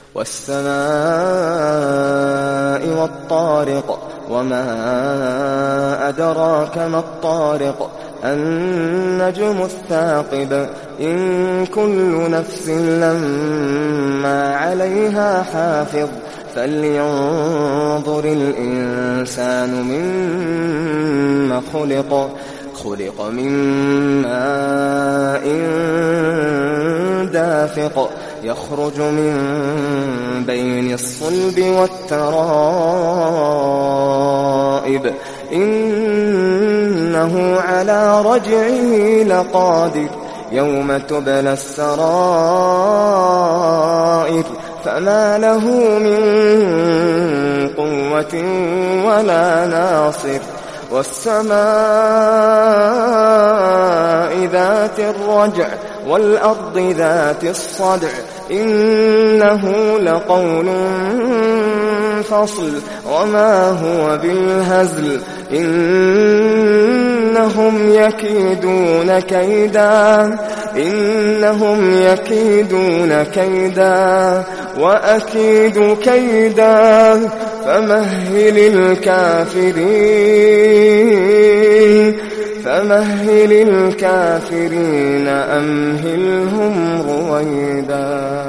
والسماء والطارق وما أدراك ما الطارق النجم الثاقب إن كل نفس لما عليها حافظ فلينظر الإنسان مما خلق من ماء دافق يخرج من بين الصلب والترائب إنه على رجعه لقادر يوم تبلى السرائر فما له من قوة ولا ناصر والسماء ذات الرجع والأرض ذات الصدع إنه لقول فصل وما هو بالهزل إنهم يكيدون كيدا وأكيد كيدا فمهل الكافرين أمهلهم رويدا.